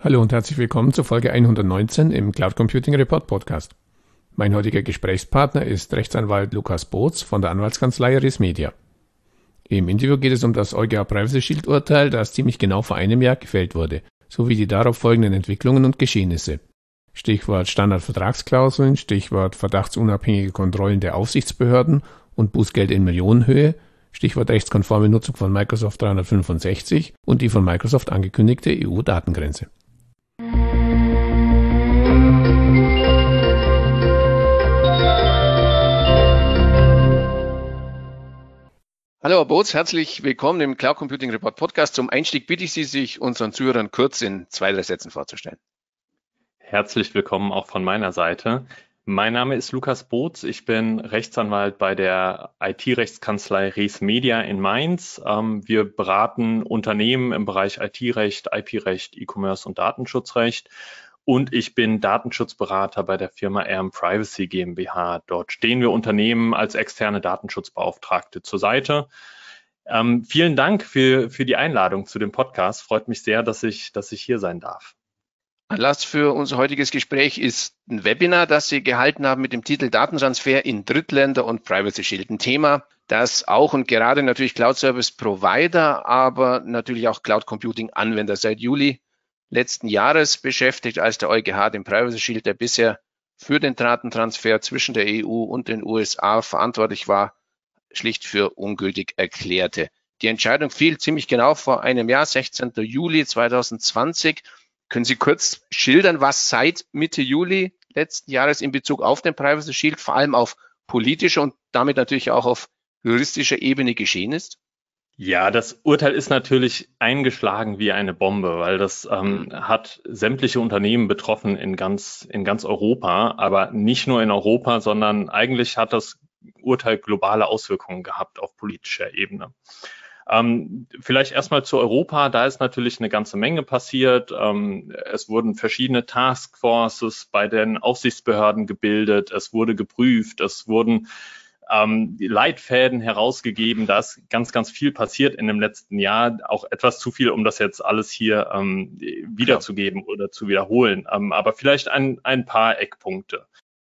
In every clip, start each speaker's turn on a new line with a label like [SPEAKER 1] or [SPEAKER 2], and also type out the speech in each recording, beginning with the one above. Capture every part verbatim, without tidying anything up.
[SPEAKER 1] Hallo und herzlich willkommen zur Folge hundertneunzehn im Cloud Computing Report Podcast. Mein heutiger Gesprächspartner ist Rechtsanwalt Lukas Boots von der Anwaltskanzlei Res Media. Im Interview geht es um das EuGH Privacy Shield Urteil, das ziemlich genau vor einem Jahr gefällt wurde, sowie die darauf folgenden Entwicklungen und Geschehnisse. Stichwort Standardvertragsklauseln, Stichwort verdachtsunabhängige Kontrollen der Aufsichtsbehörden und Bußgeld in Millionenhöhe, Stichwort rechtskonforme Nutzung von Microsoft dreihundertfünfundsechzig und die von Microsoft angekündigte E U-Datengrenze.
[SPEAKER 2] Hallo Herr Boots, herzlich willkommen im Cloud Computing Report Podcast. Zum Einstieg bitte ich Sie, sich unseren Zuhörern kurz in zwei, drei Sätzen vorzustellen.
[SPEAKER 3] Herzlich willkommen auch von meiner Seite. Mein Name ist Lukas Boots, ich bin Rechtsanwalt bei der I T-Rechtskanzlei Res Media in Mainz. Wir beraten Unternehmen im Bereich I T-Recht, I P-Recht, E-Commerce und Datenschutzrecht. Und ich bin Datenschutzberater bei der Firma Arm Privacy GmbH. Dort stehen wir Unternehmen als externe Datenschutzbeauftragte zur Seite. Ähm, vielen Dank für, für die Einladung zu dem Podcast. Freut mich sehr, dass ich, dass ich hier sein darf.
[SPEAKER 2] Anlass für unser heutiges Gespräch ist ein Webinar, das Sie gehalten haben mit dem Titel Datentransfer in Drittländer und Privacy Shield. Ein Thema, das auch und gerade natürlich Cloud Service Provider, aber natürlich auch Cloud Computing Anwender seit Juli letzten Jahres beschäftigt, als der EuGH den Privacy Shield, der bisher für den Datentransfer zwischen der E U und den U S A verantwortlich war, schlicht für ungültig erklärte. Die Entscheidung fiel ziemlich genau vor einem Jahr, sechzehnten Juli zweitausendzwanzig. Können Sie kurz schildern, was seit Mitte Juli letzten Jahres in Bezug auf den Privacy Shield, vor allem auf politischer und damit natürlich auch auf juristischer Ebene geschehen ist?
[SPEAKER 3] Ja, das Urteil ist natürlich eingeschlagen wie eine Bombe, weil das ähm, hat sämtliche Unternehmen betroffen in ganz, in ganz Europa, aber nicht nur in Europa, sondern eigentlich hat das Urteil globale Auswirkungen gehabt auf politischer Ebene. Ähm, vielleicht erstmal zu Europa, da ist natürlich eine ganze Menge passiert. Ähm, es wurden verschiedene Taskforces bei den Aufsichtsbehörden gebildet, es wurde geprüft, es wurden ähm, Leitfäden herausgegeben. Da ist ganz, ganz viel passiert in dem letzten Jahr. Auch etwas zu viel, um das jetzt alles hier ähm, wiederzugeben ja. oder zu wiederholen. Ähm, aber vielleicht ein, ein paar Eckpunkte.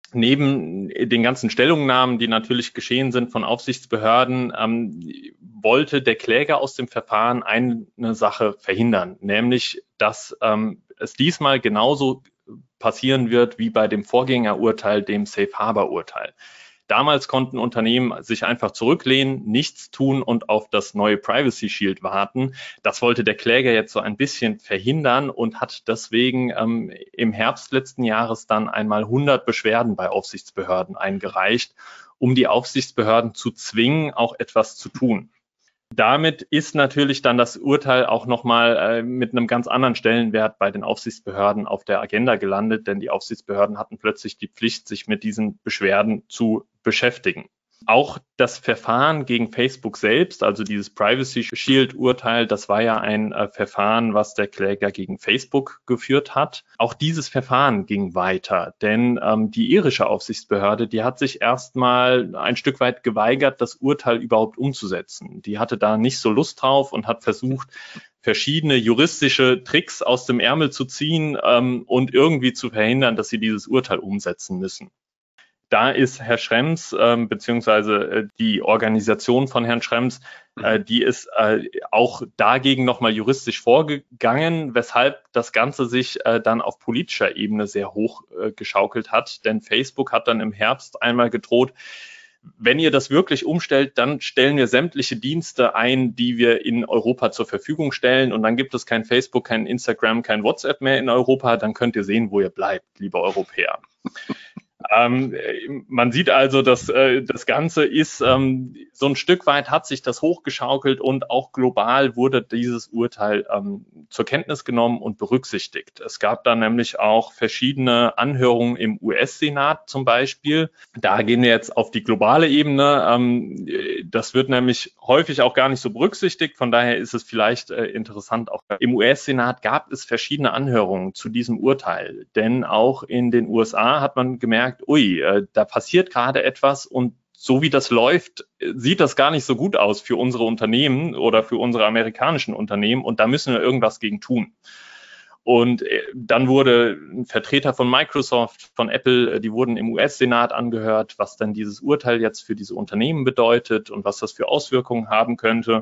[SPEAKER 3] Neben den ganzen Stellungnahmen, die natürlich geschehen sind von Aufsichtsbehörden, ähm, wollte der Kläger aus dem Verfahren eine Sache verhindern, nämlich, dass ähm, es diesmal genauso passieren wird wie bei dem Vorgängerurteil, dem Safe Harbor Urteil. Damals konnten Unternehmen sich einfach zurücklehnen, nichts tun und auf das neue Privacy Shield warten. Das wollte der Kläger jetzt so ein bisschen verhindern und hat deswegen ähm, im Herbst letzten Jahres dann einmal hundert Beschwerden bei Aufsichtsbehörden eingereicht, um die Aufsichtsbehörden zu zwingen, auch etwas zu tun. Damit ist natürlich dann das Urteil auch nochmal äh, mit einem ganz anderen Stellenwert bei den Aufsichtsbehörden auf der Agenda gelandet, denn die Aufsichtsbehörden hatten plötzlich die Pflicht, sich mit diesen Beschwerden zu beschäftigen. Auch das Verfahren gegen Facebook selbst, also dieses Privacy Shield Urteil, das war ja ein äh, Verfahren, was der Kläger gegen Facebook geführt hat. Auch dieses Verfahren ging weiter, denn ähm, die irische Aufsichtsbehörde, die hat sich erstmal ein Stück weit geweigert, das Urteil überhaupt umzusetzen. Die hatte da nicht so Lust drauf und hat versucht, verschiedene juristische Tricks aus dem Ärmel zu ziehen ähm, und irgendwie zu verhindern, dass sie dieses Urteil umsetzen müssen. Da ist Herr Schrems, ähm, beziehungsweise äh, die Organisation von Herrn Schrems, äh, die ist äh, auch dagegen nochmal juristisch vorgegangen, weshalb das Ganze sich äh, dann auf politischer Ebene sehr hoch äh, geschaukelt hat. Denn Facebook hat dann im Herbst einmal gedroht, wenn ihr das wirklich umstellt, dann stellen wir sämtliche Dienste ein, die wir in Europa zur Verfügung stellen. Und dann gibt es kein Facebook, kein Instagram, kein WhatsApp mehr in Europa. Dann könnt ihr sehen, wo ihr bleibt, liebe Europäer. Ähm, man sieht also, dass äh, das Ganze ist, ähm, so ein Stück weit hat sich das hochgeschaukelt und auch global wurde dieses Urteil ähm, zur Kenntnis genommen und berücksichtigt. Es gab dann nämlich auch verschiedene Anhörungen im U S-Senat zum Beispiel. Da gehen wir jetzt auf die globale Ebene. Ähm, das wird nämlich häufig auch gar nicht so berücksichtigt. Von daher ist es vielleicht äh, interessant. Auch im U S-Senat gab es verschiedene Anhörungen zu diesem Urteil. Denn auch in den U S A hat man gemerkt, ui, äh, da passiert gerade etwas und so wie das läuft, sieht das gar nicht so gut aus für unsere Unternehmen oder für unsere amerikanischen Unternehmen und da müssen wir irgendwas gegen tun. Und dann wurde ein Vertreter von Microsoft, von Apple, die wurden im U S-Senat angehört, was denn dieses Urteil jetzt für diese Unternehmen bedeutet und was das für Auswirkungen haben könnte.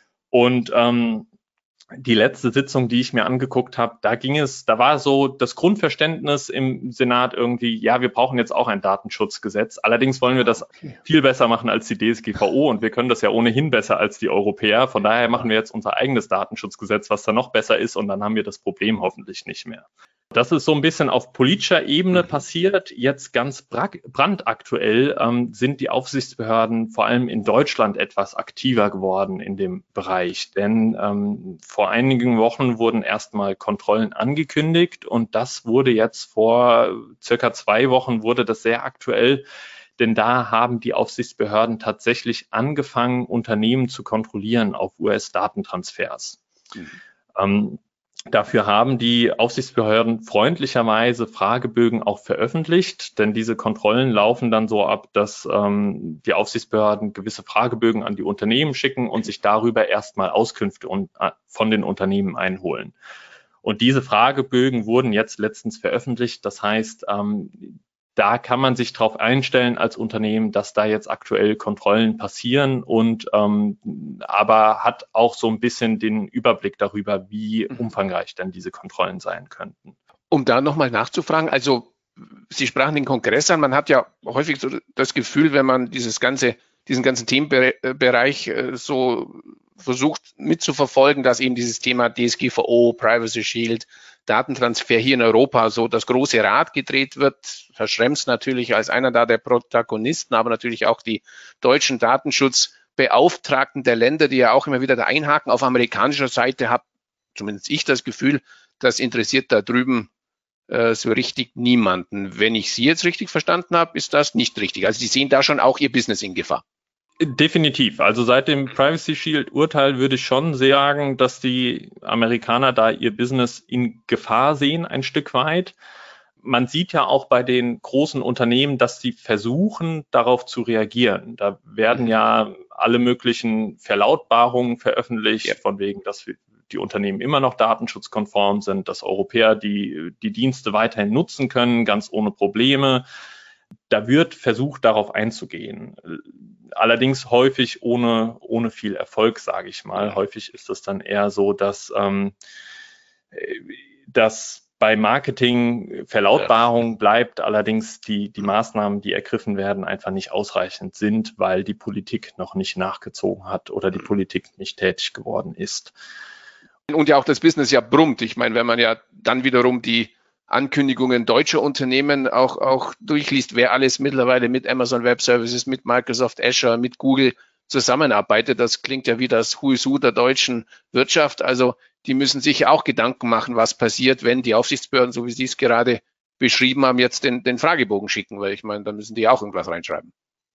[SPEAKER 3] Und ähm, die letzte Sitzung, die ich mir angeguckt habe, da ging es, da war so das Grundverständnis im Senat irgendwie, ja, wir brauchen jetzt auch ein Datenschutzgesetz. Allerdings wollen wir das okay. viel besser machen als die D S G V O und wir können das ja ohnehin besser als die Europäer. Von daher machen wir jetzt unser eigenes Datenschutzgesetz, was da noch besser ist und dann haben wir das Problem hoffentlich nicht mehr. Das ist so ein bisschen auf politischer Ebene passiert. Jetzt ganz brandaktuell ähm, sind die Aufsichtsbehörden vor allem in Deutschland etwas aktiver geworden in dem Bereich. Denn ähm, vor einigen Wochen wurden erstmal Kontrollen angekündigt und das wurde jetzt vor circa zwei Wochen wurde das sehr aktuell. Denn da haben die Aufsichtsbehörden tatsächlich angefangen, Unternehmen zu kontrollieren auf U S-Datentransfers. Mhm. Ähm, Dafür haben die Aufsichtsbehörden freundlicherweise Fragebögen auch veröffentlicht, denn diese Kontrollen laufen dann so ab, dass ähm, die Aufsichtsbehörden gewisse Fragebögen an die Unternehmen schicken und sich darüber erstmal Auskünfte und, äh, von den Unternehmen einholen. Und diese Fragebögen wurden jetzt letztens veröffentlicht. Das heißt, ähm, da kann man sich darauf einstellen als Unternehmen, dass da jetzt aktuell Kontrollen passieren und ähm, aber hat auch so ein bisschen den Überblick darüber, wie umfangreich denn diese Kontrollen sein könnten.
[SPEAKER 2] Um da nochmal nachzufragen, also Sie sprachen den Kongress an, man hat ja häufig so das Gefühl, wenn man dieses ganze, diesen ganzen Themenbereich so versucht mitzuverfolgen, dass eben dieses Thema D S G V O, Privacy Shield, Datentransfer hier in Europa so das große Rad gedreht wird. Herr Schrems natürlich als einer da der Protagonisten, aber natürlich auch die deutschen Datenschutzbeauftragten der Länder, die ja auch immer wieder da einhaken. Auf amerikanischer Seite habe zumindest ich das Gefühl, das interessiert da drüben äh, so richtig niemanden. Wenn ich Sie jetzt richtig verstanden habe, ist das nicht richtig. Also Sie sehen da schon auch Ihr Business in Gefahr.
[SPEAKER 3] Definitiv. Also seit dem Privacy Shield Urteil würde ich schon sagen, dass die Amerikaner da ihr Business in Gefahr sehen, ein Stück weit. Man sieht ja auch bei den großen Unternehmen, dass sie versuchen, darauf zu reagieren. Da werden ja alle möglichen Verlautbarungen veröffentlicht, ja. von wegen, dass die Unternehmen immer noch datenschutzkonform sind, dass Europäer die, die Dienste weiterhin nutzen können, ganz ohne Probleme. Da wird versucht, darauf einzugehen. Allerdings häufig ohne, ohne viel Erfolg, sage ich mal. Häufig ist es dann eher so, dass, ähm, dass bei Marketing Verlautbarung bleibt, allerdings die, die Maßnahmen, die ergriffen werden, einfach nicht ausreichend sind, weil die Politik noch nicht nachgezogen hat oder die Politik nicht tätig geworden ist.
[SPEAKER 2] Und ja auch das Business ja brummt. Ich meine, wenn man ja dann wiederum die Ankündigungen deutscher Unternehmen auch, auch durchliest, wer alles mittlerweile mit Amazon Web Services, mit Microsoft Azure, mit Google zusammenarbeitet. Das klingt ja wie das Who is Who der deutschen Wirtschaft. Also die müssen sich auch Gedanken machen, was passiert, wenn die Aufsichtsbehörden, so wie Sie es gerade beschrieben haben, jetzt den, den Fragebogen schicken, weil ich meine, da müssen die auch irgendwas reinschreiben.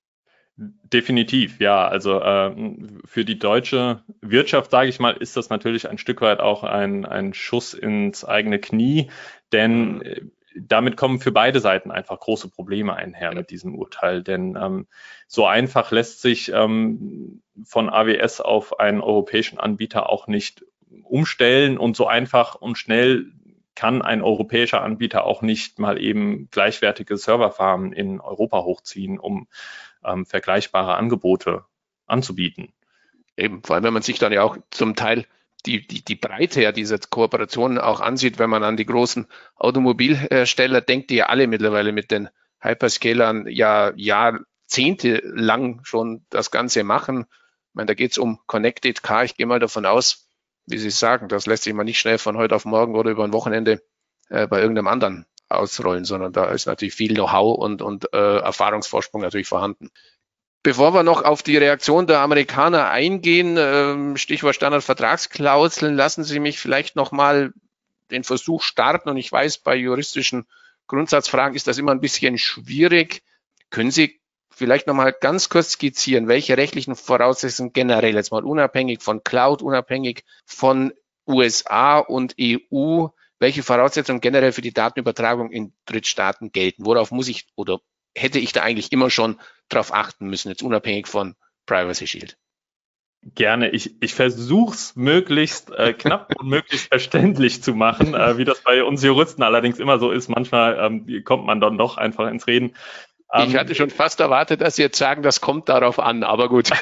[SPEAKER 3] Definitiv, ja. Also äh, für die deutsche Wirtschaft, sage ich mal, ist das natürlich ein Stück weit auch ein, ein Schuss ins eigene Knie, denn äh, damit kommen für beide Seiten einfach große Probleme einher mit diesem Urteil. Denn ähm, so einfach lässt sich ähm, von A W S auf einen europäischen Anbieter auch nicht umstellen und so einfach und schnell kann ein europäischer Anbieter auch nicht mal eben gleichwertige Serverfarmen in Europa hochziehen, um ähm, vergleichbare Angebote anzubieten.
[SPEAKER 2] Eben, vor allem, wenn man sich dann ja auch zum Teil die, die, die Breite ja dieser Kooperationen auch ansieht, wenn man an die großen Automobilhersteller denkt, die ja alle mittlerweile mit den Hyperscalern ja jahrzehntelang schon das Ganze machen. Ich meine, da geht es um Connected Car. Ich gehe mal davon aus, wie Sie sagen, das lässt sich mal nicht schnell von heute auf morgen oder über ein Wochenende äh, bei irgendeinem anderen ausrollen, sondern da ist natürlich viel Know-how und, und äh, Erfahrungsvorsprung natürlich vorhanden. Bevor wir noch auf die Reaktion der Amerikaner eingehen, äh, Stichwort Standardvertragsklauseln, lassen Sie mich vielleicht nochmal den Versuch starten. Und ich weiß, bei juristischen Grundsatzfragen ist das immer ein bisschen schwierig. Können Sie vielleicht nochmal ganz kurz skizzieren, welche rechtlichen Voraussetzungen generell, jetzt mal unabhängig von Cloud, unabhängig von U S A und E U, welche Voraussetzungen generell für die Datenübertragung in Drittstaaten gelten? Worauf muss ich oder hätte ich da eigentlich immer schon drauf achten müssen, jetzt unabhängig von Privacy Shield?
[SPEAKER 3] Gerne. Ich, ich versuche es möglichst äh, knapp und möglichst verständlich zu machen, äh, wie das bei uns Juristen allerdings immer so ist. Manchmal ähm, kommt man dann doch einfach ins Reden.
[SPEAKER 2] Ähm, ich hatte schon fast erwartet, dass Sie jetzt sagen, das kommt darauf an, aber gut.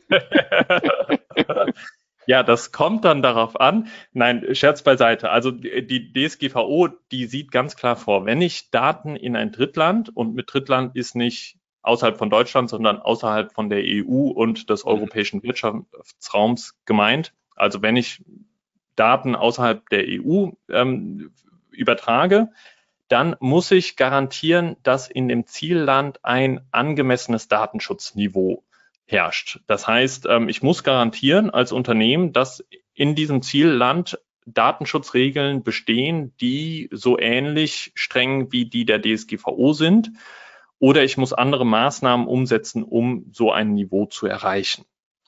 [SPEAKER 3] Ja, das kommt dann darauf an. Nein, Scherz beiseite. Also die D S G V O, die sieht ganz klar vor, wenn ich Daten in ein Drittland, und mit Drittland ist nicht außerhalb von Deutschland, sondern außerhalb von der E U und des europäischen Wirtschaftsraums gemeint. Also wenn ich Daten außerhalb der E U ähm, übertrage, dann muss ich garantieren, dass in dem Zielland ein angemessenes Datenschutzniveau herrscht. Das heißt, ähm, ich muss garantieren als Unternehmen, dass in diesem Zielland Datenschutzregeln bestehen, die so ähnlich streng wie die der D S G V O sind. Oder ich muss andere Maßnahmen umsetzen, um so ein Niveau zu erreichen.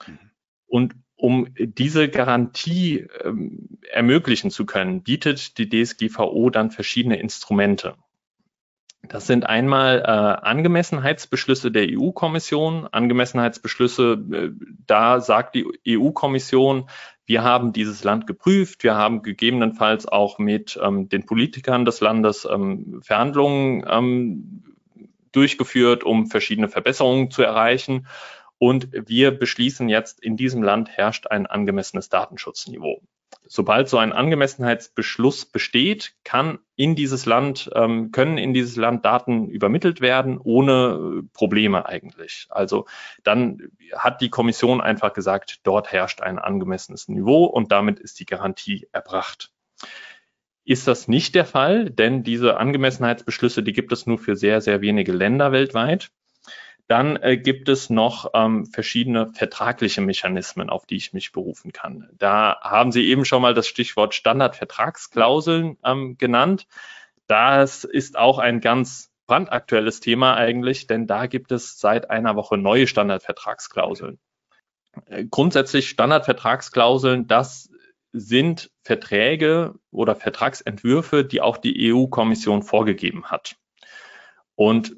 [SPEAKER 3] Und um diese Garantie ähm, ermöglichen zu können, bietet die D S G V O dann verschiedene Instrumente. Das sind einmal äh, Angemessenheitsbeschlüsse der E U-Kommission. Angemessenheitsbeschlüsse, äh, da sagt die E U-Kommission, wir haben dieses Land geprüft, wir haben gegebenenfalls auch mit ähm, den Politikern des Landes ähm, Verhandlungen ähm, durchgeführt, um verschiedene Verbesserungen zu erreichen. Und wir beschließen jetzt, in diesem Land herrscht ein angemessenes Datenschutzniveau. Sobald so ein Angemessenheitsbeschluss besteht, kann in dieses Land, ähm, können in dieses Land Daten übermittelt werden, ohne Probleme eigentlich. Also dann hat die Kommission einfach gesagt, dort herrscht ein angemessenes Niveau und damit ist die Garantie erbracht. Ist das nicht der Fall, denn diese Angemessenheitsbeschlüsse, die gibt es nur für sehr, sehr wenige Länder weltweit. Dann äh, gibt es noch ähm, verschiedene vertragliche Mechanismen, auf die ich mich berufen kann. Da haben Sie eben schon mal das Stichwort Standardvertragsklauseln ähm, genannt. Das ist auch ein ganz brandaktuelles Thema eigentlich, denn da gibt es seit einer Woche neue Standardvertragsklauseln. Äh, grundsätzlich Standardvertragsklauseln, das sind Verträge oder Vertragsentwürfe, die auch die E U-Kommission vorgegeben hat. Und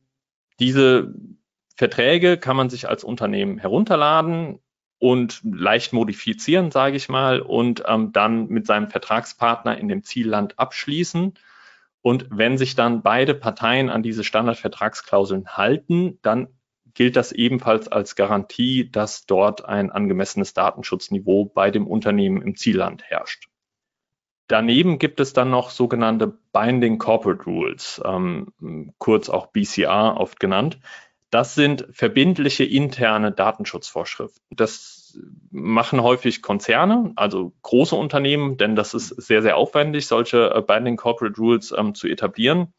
[SPEAKER 3] diese Verträge kann man sich als Unternehmen herunterladen und leicht modifizieren, sage ich mal, und ähm, dann mit seinem Vertragspartner in dem Zielland abschließen. Und wenn sich dann beide Parteien an diese Standardvertragsklauseln halten, dann gilt das ebenfalls als Garantie, dass dort ein angemessenes Datenschutzniveau bei dem Unternehmen im Zielland herrscht. Daneben gibt es dann noch sogenannte Binding Corporate Rules, ähm, kurz auch B C R oft genannt. Das sind verbindliche interne Datenschutzvorschriften. Das machen häufig Konzerne, also große Unternehmen, denn das ist sehr, sehr aufwendig, solche äh, Binding Corporate Rules ähm, zu etablieren.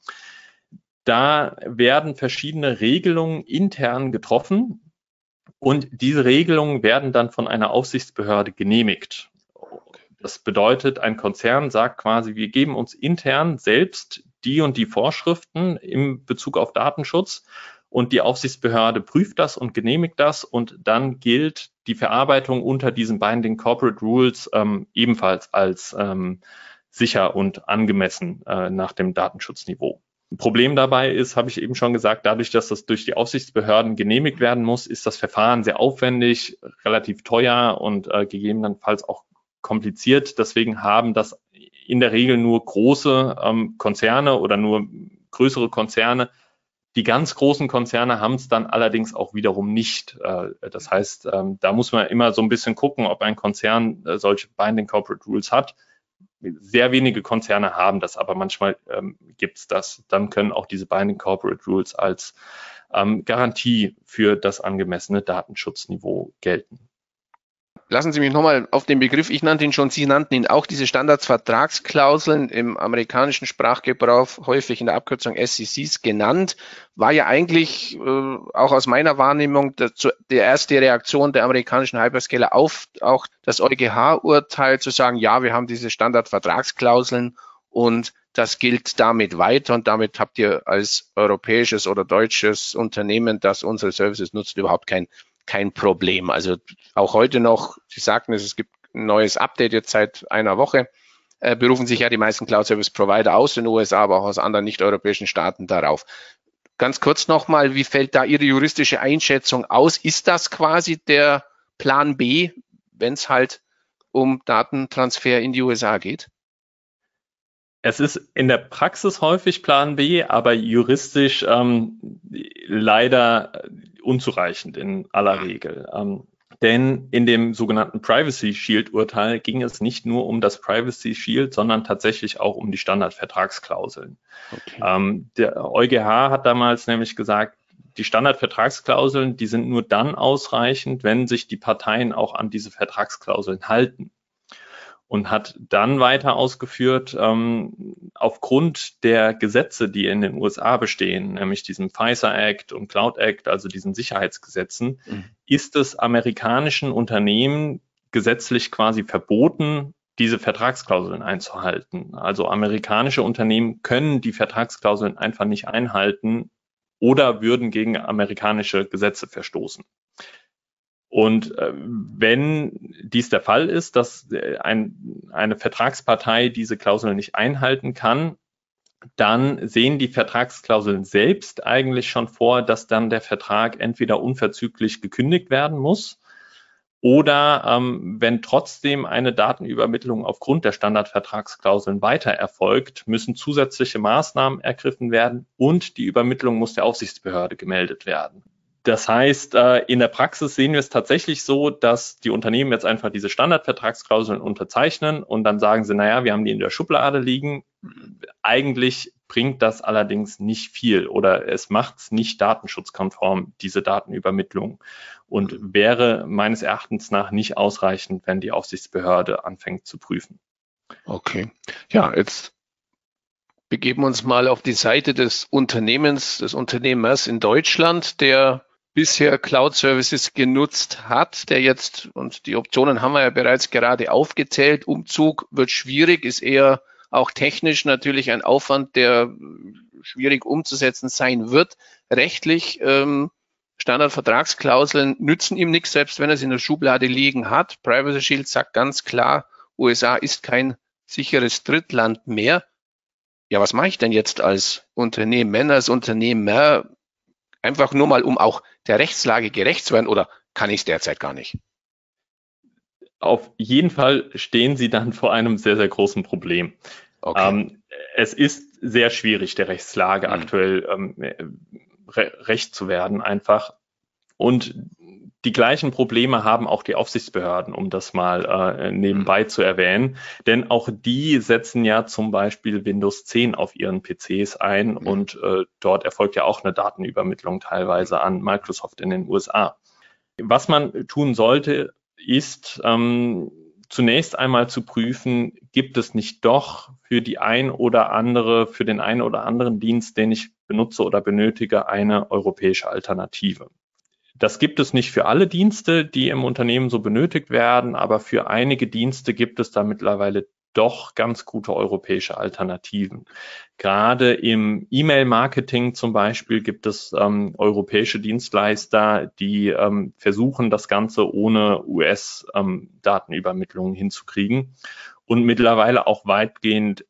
[SPEAKER 3] Da werden verschiedene Regelungen intern getroffen und diese Regelungen werden dann von einer Aufsichtsbehörde genehmigt. Das bedeutet, ein Konzern sagt quasi, wir geben uns intern selbst die und die Vorschriften im Bezug auf Datenschutz und die Aufsichtsbehörde prüft das und genehmigt das und dann gilt die Verarbeitung unter diesen Binding Corporate Rules ähm, ebenfalls als ähm, sicher und angemessen äh, nach dem Datenschutzniveau. Problem dabei ist, habe ich eben schon gesagt, dadurch, dass das durch die Aufsichtsbehörden genehmigt werden muss, ist das Verfahren sehr aufwendig, relativ teuer und äh, gegebenenfalls auch kompliziert. Deswegen haben das in der Regel nur große ähm, Konzerne oder nur größere Konzerne. Die ganz großen Konzerne haben es dann allerdings auch wiederum nicht. Äh, das heißt, ähm, da muss man immer so ein bisschen gucken, ob ein Konzern äh, solche Binding Corporate Rules hat. Sehr wenige Konzerne haben das, aber manchmal ähm, gibt es das. Dann können auch diese Binding Corporate Rules als ähm, Garantie für das angemessene Datenschutzniveau gelten.
[SPEAKER 2] Lassen Sie mich nochmal auf den Begriff, ich nannte ihn schon, Sie nannten ihn auch, diese Standardvertragsklauseln im amerikanischen Sprachgebrauch, häufig in der Abkürzung S C Cs genannt, war ja eigentlich äh, auch aus meiner Wahrnehmung der, der erste Reaktion der amerikanischen Hyperscaler auf auch das EuGH-Urteil zu sagen, ja, wir haben diese Standardvertragsklauseln und das gilt damit weiter und damit habt ihr als europäisches oder deutsches Unternehmen, das unsere Services nutzt, überhaupt kein kein Problem. Also auch heute noch, Sie sagten es, es gibt ein neues Update jetzt seit einer Woche, äh, berufen sich ja die meisten Cloud-Service-Provider aus den U S A, aber auch aus anderen nicht-europäischen Staaten darauf. Ganz kurz nochmal, wie fällt da Ihre juristische Einschätzung aus? Ist das quasi der Plan B, wenn es halt um Datentransfer in die U S A geht?
[SPEAKER 3] Es ist in der Praxis häufig Plan B, aber juristisch ähm, leider unzureichend in aller Regel. Ähm, denn in dem sogenannten Privacy Shield-Urteil ging es nicht nur um das Privacy Shield, sondern tatsächlich auch um die Standardvertragsklauseln. Okay. Ähm, der EuGH hat damals nämlich gesagt, die Standardvertragsklauseln, die sind nur dann ausreichend, wenn sich die Parteien auch an diese Vertragsklauseln halten. Und hat dann weiter ausgeführt, ähm, aufgrund der Gesetze, die in den U S A bestehen, nämlich diesem FISA Act und Cloud Act, also diesen Sicherheitsgesetzen, mhm. ist es amerikanischen Unternehmen gesetzlich quasi verboten, diese Vertragsklauseln einzuhalten. Also amerikanische Unternehmen können die Vertragsklauseln einfach nicht einhalten oder würden gegen amerikanische Gesetze verstoßen. Und äh, wenn dies der Fall ist, dass ein, eine Vertragspartei diese Klauseln nicht einhalten kann, dann sehen die Vertragsklauseln selbst eigentlich schon vor, dass dann der Vertrag entweder unverzüglich gekündigt werden muss oder ähm, wenn trotzdem eine Datenübermittlung aufgrund der Standardvertragsklauseln weiter erfolgt, müssen zusätzliche Maßnahmen ergriffen werden und die Übermittlung muss der Aufsichtsbehörde gemeldet werden. Das heißt, in der Praxis sehen wir es tatsächlich so, dass die Unternehmen jetzt einfach diese Standardvertragsklauseln unterzeichnen und dann sagen sie, naja, wir haben die in der Schublade liegen. Eigentlich bringt das allerdings nicht viel oder es macht es nicht datenschutzkonform, diese Datenübermittlung, und wäre meines Erachtens nach nicht ausreichend, wenn die Aufsichtsbehörde anfängt zu prüfen.
[SPEAKER 2] Okay, ja, jetzt begeben wir uns mal auf die Seite des Unternehmens, des Unternehmers in Deutschland, der bisher Cloud-Services genutzt hat, der jetzt, und die Optionen haben wir ja bereits gerade aufgezählt, Umzug wird schwierig, ist eher auch technisch natürlich ein Aufwand, der schwierig umzusetzen sein wird. Rechtlich, ähm, Standardvertragsklauseln nützen ihm nichts, selbst wenn er es in der Schublade liegen hat. Privacy Shield sagt ganz klar, U S A ist kein sicheres Drittland mehr. Ja, was mache ich denn jetzt als Unternehmen, als Unternehmer? Einfach nur mal, um auch der Rechtslage gerecht zu werden, oder kann ich es derzeit gar nicht?
[SPEAKER 3] Auf jeden Fall stehen Sie dann vor einem sehr, sehr großen Problem. Okay. Ähm, es ist sehr schwierig, der Rechtslage mhm. aktuell ähm, re- recht zu werden einfach. Und die gleichen Probleme haben auch die Aufsichtsbehörden, um das mal äh, nebenbei mhm. zu erwähnen. Denn auch die setzen ja zum Beispiel Windows zehn auf ihren P Cs ein mhm. und äh, dort erfolgt ja auch eine Datenübermittlung teilweise an Microsoft in den U S A. Was man tun sollte, ist ähm, zunächst einmal zu prüfen, gibt es nicht doch für die ein oder andere, für den einen oder anderen Dienst, den ich benutze oder benötige, eine europäische Alternative. Das gibt es nicht für alle Dienste, die im Unternehmen so benötigt werden, aber für einige Dienste gibt es da mittlerweile doch ganz gute europäische Alternativen. Gerade im E-Mail-Marketing zum Beispiel gibt es ähm, europäische Dienstleister, die ähm, versuchen, das Ganze ohne U S-Datenübermittlung ähm, hinzukriegen und mittlerweile auch weitgehend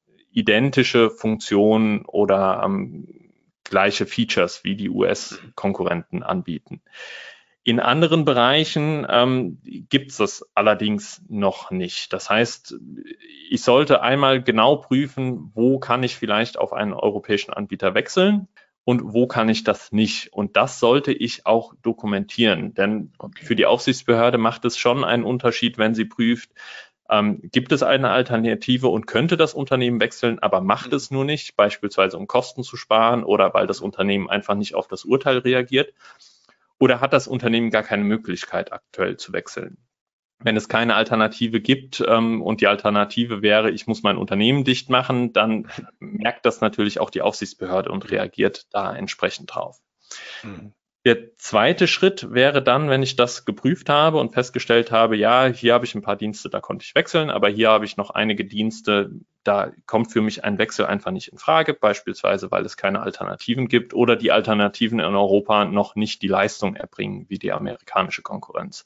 [SPEAKER 3] identische Funktionen oder ähm, gleiche Features wie die U S-Konkurrenten anbieten. In anderen Bereichen ähm, gibt es das allerdings noch nicht. Das heißt, ich sollte einmal genau prüfen, wo kann ich vielleicht auf einen europäischen Anbieter wechseln und wo kann ich das nicht. Und das sollte ich auch dokumentieren, denn okay. für die Aufsichtsbehörde macht es schon einen Unterschied, wenn sie prüft, Ähm, gibt es eine Alternative und könnte das Unternehmen wechseln, aber macht es nur nicht, beispielsweise um Kosten zu sparen oder weil das Unternehmen einfach nicht auf das Urteil reagiert? Oder hat das Unternehmen gar keine Möglichkeit, aktuell zu wechseln? Wenn es keine Alternative gibt ähm, und die Alternative wäre, ich muss mein Unternehmen dicht machen, dann merkt das natürlich auch die Aufsichtsbehörde und reagiert da entsprechend drauf. Mhm. Der zweite Schritt wäre dann, wenn ich das geprüft habe und festgestellt habe, ja, hier habe ich ein paar Dienste, da konnte ich wechseln, aber hier habe ich noch einige Dienste, da kommt für mich ein Wechsel einfach nicht in Frage, beispielsweise, weil es keine Alternativen gibt oder die Alternativen in Europa noch nicht die Leistung erbringen wie die amerikanische Konkurrenz.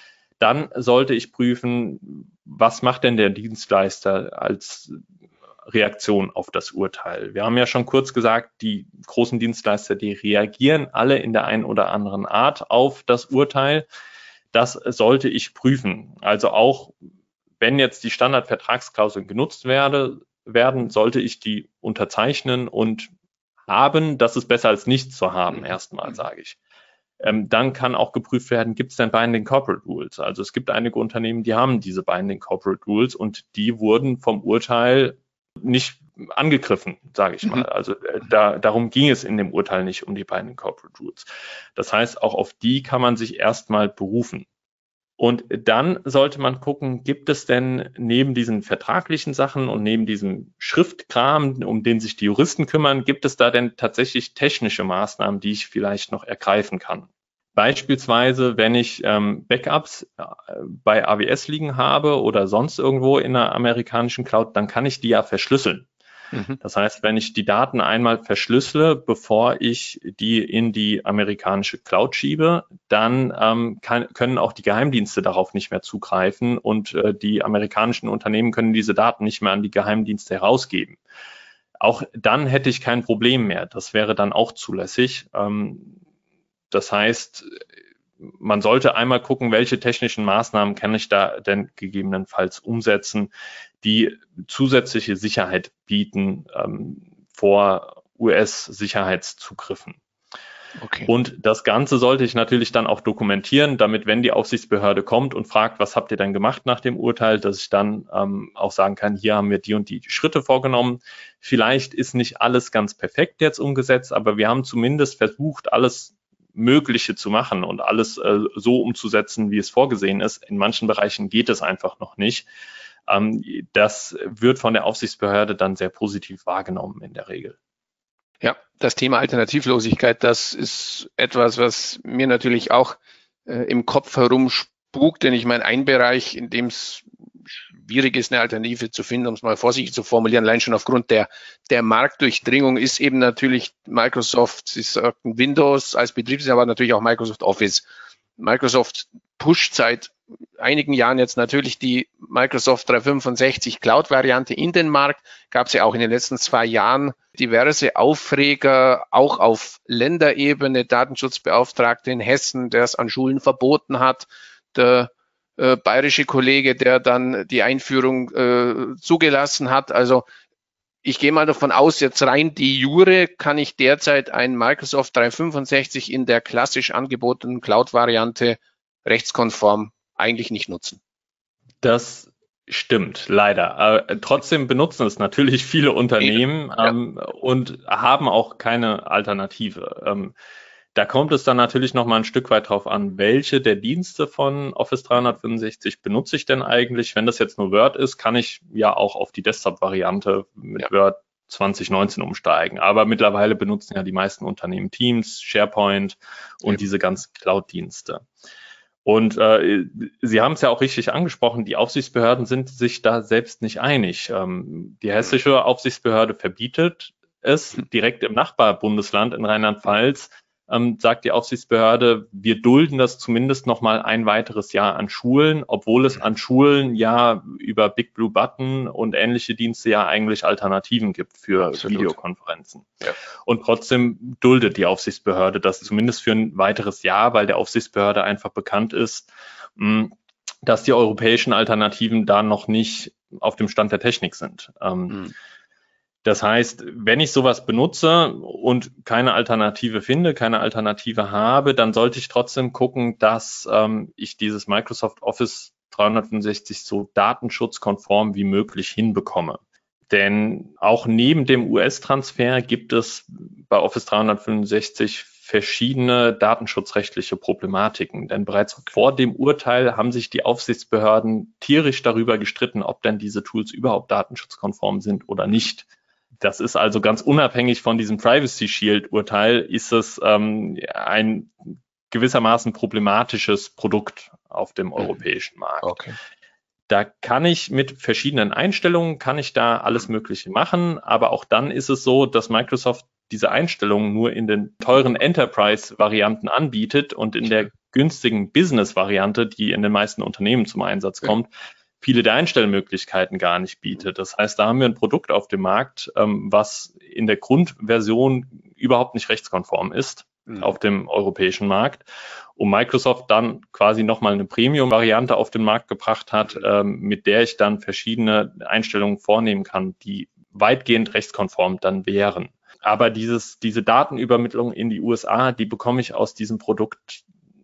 [SPEAKER 3] Dann sollte ich prüfen, was macht denn der Dienstleister als Reaktion auf das Urteil. Wir haben ja schon kurz gesagt, die großen Dienstleister, die reagieren alle in der einen oder anderen Art auf das Urteil. Das sollte ich prüfen. Also auch wenn jetzt die Standardvertragsklauseln genutzt werde, werden, sollte ich die unterzeichnen und haben. Das ist besser als nichts zu haben, erstmal sage ich. Ähm, dann kann auch geprüft werden, gibt es denn Binding Corporate Rules? Also es gibt einige Unternehmen, die haben diese Binding Corporate Rules und die wurden vom Urteil nicht angegriffen, sage ich mal. Also äh, da, darum ging es in dem Urteil nicht, um die Binding Corporate Rules. Das heißt, auch auf die kann man sich erstmal berufen. Und dann sollte man gucken, gibt es denn neben diesen vertraglichen Sachen und neben diesem Schriftkram, um den sich die Juristen kümmern, gibt es da denn tatsächlich technische Maßnahmen, die ich vielleicht noch ergreifen kann? Beispielsweise, wenn ich ähm, Backups äh, bei A W S liegen habe oder sonst irgendwo in einer amerikanischen Cloud, dann kann ich die ja verschlüsseln. Das heißt, wenn ich die Daten einmal verschlüssele, bevor ich die in die amerikanische Cloud schiebe, dann ähm, kann, können auch die Geheimdienste darauf nicht mehr zugreifen und äh, die amerikanischen Unternehmen können diese Daten nicht mehr an die Geheimdienste herausgeben. Auch dann hätte ich kein Problem mehr. Das wäre dann auch zulässig. Ähm, das heißt, man sollte einmal gucken, welche technischen Maßnahmen kann ich da denn gegebenenfalls umsetzen, die zusätzliche Sicherheit bieten ähm, vor U S-Sicherheitszugriffen. Okay. Und das Ganze sollte ich natürlich dann auch dokumentieren, damit, wenn die Aufsichtsbehörde kommt und fragt, was habt ihr denn gemacht nach dem Urteil, dass ich dann ähm, auch sagen kann, hier haben wir die und die Schritte vorgenommen. Vielleicht ist nicht alles ganz perfekt jetzt umgesetzt, aber wir haben zumindest versucht, alles Mögliche zu machen und alles äh, so umzusetzen, wie es vorgesehen ist. In manchen Bereichen geht es einfach noch nicht. Ähm, das wird von der Aufsichtsbehörde dann sehr positiv wahrgenommen in der Regel.
[SPEAKER 2] Ja, das Thema Alternativlosigkeit, das ist etwas, was mir natürlich auch äh, im Kopf herumspukt, denn ich meine, ein Bereich, in dem es schwierig ist, eine Alternative zu finden, um es mal vorsichtig zu formulieren, allein schon aufgrund der, der Marktdurchdringung, ist eben natürlich Microsoft, Sie sagten Windows als Betriebssystem, aber natürlich auch Microsoft Office. Microsoft pusht seit einigen Jahren jetzt natürlich die Microsoft dreihundertfünfundsechzig Cloud-Variante in den Markt. Gab es ja auch in den letzten zwei Jahren diverse Aufreger, auch auf Länderebene, Datenschutzbeauftragte in Hessen, der es an Schulen verboten hat, der äh, bayerische Kollege, der dann die Einführung äh, zugelassen hat. Also ich gehe mal davon aus, jetzt rein die Jure kann ich derzeit ein Microsoft dreihundertfünfundsechzig in der klassisch angebotenen Cloud-Variante rechtskonform eigentlich nicht nutzen.
[SPEAKER 3] Das stimmt, leider. Äh, trotzdem benutzen es natürlich viele Unternehmen ähm, ja. und haben auch keine Alternative. Ähm, da kommt es dann natürlich noch mal ein Stück weit drauf an, welche der Dienste von Office dreihundertfünfundsechzig benutze ich denn eigentlich? Wenn das jetzt nur Word ist, kann ich ja auch auf die Desktop-Variante mit ja. Word zwanzig neunzehn umsteigen. Aber mittlerweile benutzen ja die meisten Unternehmen Teams, SharePoint und ja. diese ganzen Cloud-Dienste. Und äh, Sie haben es ja auch richtig angesprochen, die Aufsichtsbehörden sind sich da selbst nicht einig. Ähm, die hessische Aufsichtsbehörde verbietet es. Direkt im Nachbarbundesland in Rheinland-Pfalz ähm, sagt die Aufsichtsbehörde, wir dulden das zumindest noch mal ein weiteres Jahr an Schulen, obwohl es an Schulen ja über Big Blue Button und ähnliche Dienste ja eigentlich Alternativen gibt für Absolut. Videokonferenzen. Ja. Und trotzdem duldet die Aufsichtsbehörde das zumindest für ein weiteres Jahr, weil der Aufsichtsbehörde einfach bekannt ist, mh, dass die europäischen Alternativen da noch nicht auf dem Stand der Technik sind. Ähm, mhm. Das heißt, wenn ich sowas benutze und keine Alternative finde, keine Alternative habe, dann sollte ich trotzdem gucken, dass ähm, ich dieses Microsoft Office dreihundertfünfundsechzig so datenschutzkonform wie möglich hinbekomme. Denn auch neben dem U S-Transfer gibt es bei Office dreihundertfünfundsechzig verschiedene datenschutzrechtliche Problematiken. Denn bereits vor dem Urteil haben sich die Aufsichtsbehörden tierisch darüber gestritten, ob denn diese Tools überhaupt datenschutzkonform sind oder nicht. Das ist also ganz unabhängig von diesem Privacy Shield-Urteil, ist es ähm, ein gewissermaßen problematisches Produkt auf dem europäischen Markt. Okay. Da kann ich mit verschiedenen Einstellungen, kann ich da alles Mögliche machen, aber auch dann ist es so, dass Microsoft diese Einstellungen nur in den teuren Enterprise-Varianten anbietet und in der günstigen Business-Variante, die in den meisten Unternehmen zum Einsatz kommt, ja. viele der Einstellmöglichkeiten gar nicht bietet. Das heißt, da haben wir ein Produkt auf dem Markt, ähm, was in der Grundversion überhaupt nicht rechtskonform ist. mhm. auf dem europäischen Markt. Und Microsoft dann quasi nochmal eine Premium-Variante auf den Markt gebracht hat, ähm, mit der ich dann verschiedene Einstellungen vornehmen kann, die weitgehend rechtskonform dann wären. Aber dieses, diese Datenübermittlung in die U S A, die bekomme ich aus diesem Produkt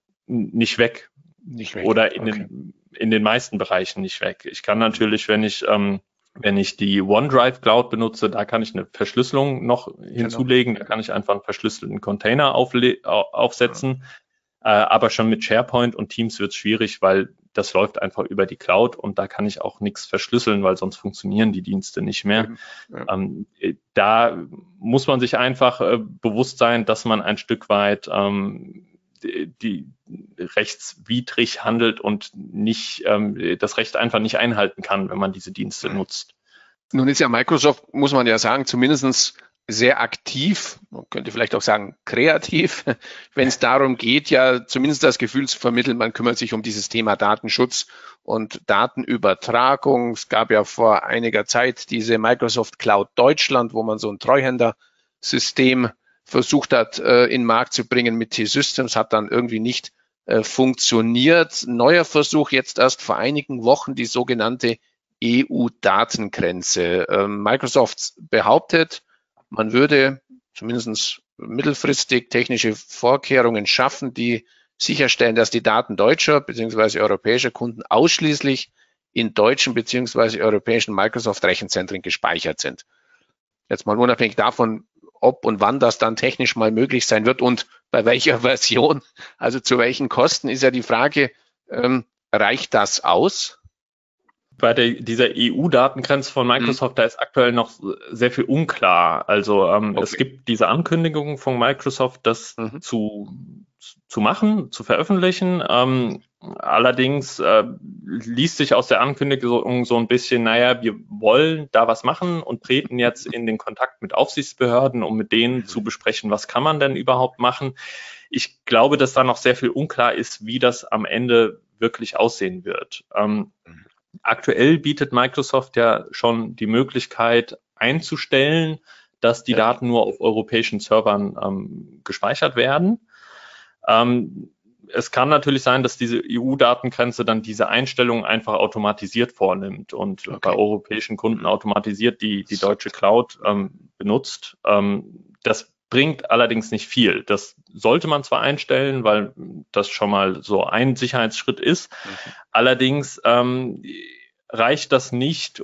[SPEAKER 3] nicht weg.
[SPEAKER 2] Nicht weg.
[SPEAKER 3] Oder in,
[SPEAKER 2] okay.
[SPEAKER 3] den, in den meisten Bereichen nicht weg. Ich kann natürlich, wenn ich, ähm, wenn ich die OneDrive Cloud benutze, da kann ich eine Verschlüsselung noch hinzulegen. Genau. Da kann ich einfach einen verschlüsselten Container aufle- aufsetzen. Ja. Aber schon mit SharePoint und Teams wird es schwierig, weil das läuft einfach über die Cloud und da kann ich auch nichts verschlüsseln, weil sonst funktionieren die Dienste nicht mehr. Ja. Ähm, da muss man sich einfach äh, bewusst sein, dass man ein Stück weit ähm, die, die rechtswidrig handelt und nicht ähm, das Recht einfach nicht einhalten kann, wenn man diese Dienste nutzt.
[SPEAKER 2] Nun ist ja Microsoft, muss man ja sagen, zumindest sehr aktiv, man könnte vielleicht auch sagen kreativ, wenn es darum geht, ja zumindest das Gefühl zu vermitteln, man kümmert sich um dieses Thema Datenschutz und Datenübertragung. Es gab ja vor einiger Zeit diese Microsoft Cloud Deutschland, wo man so ein Treuhändersystem versucht hat, äh, in den Markt zu bringen mit T-Systems, hat dann irgendwie nicht äh, funktioniert. Neuer Versuch jetzt erst vor einigen Wochen, die sogenannte E U-Datengrenze. Ähm, Microsoft behauptet, man würde zumindest mittelfristig technische Vorkehrungen schaffen, die sicherstellen, dass die Daten deutscher bzw. europäischer Kunden ausschließlich in deutschen bzw. europäischen Microsoft-Rechenzentren gespeichert sind. Jetzt mal unabhängig davon, ob und wann das dann technisch mal möglich sein wird und bei welcher Version, also zu welchen Kosten, ist ja die Frage, ähm, reicht das aus?
[SPEAKER 3] Bei der, dieser E U-Datengrenze von Microsoft, mhm. da ist aktuell noch sehr viel unklar. Also ähm, okay. es gibt diese Ankündigung von Microsoft, das mhm. zu, zu machen, zu veröffentlichen. Ähm, allerdings äh, liest sich aus der Ankündigung so ein bisschen, naja, wir wollen da was machen und treten jetzt in den Kontakt mit Aufsichtsbehörden, um mit denen mhm. zu besprechen, was kann man denn überhaupt machen. Ich glaube, dass da noch sehr viel unklar ist, wie das am Ende wirklich aussehen wird. Ähm, mhm. Aktuell bietet Microsoft ja schon die Möglichkeit einzustellen, dass die ja. Daten nur auf europäischen Servern ähm, gespeichert werden. Ähm, es kann natürlich sein, dass diese E U-Datengrenze dann diese Einstellungen einfach automatisiert vornimmt und okay. bei europäischen Kunden automatisiert die, die deutsche Cloud ähm, benutzt. Ähm, das bringt allerdings nicht viel. Das sollte man zwar einstellen, weil das schon mal so ein Sicherheitsschritt ist. Mhm. Allerdings ähm, reicht das nicht,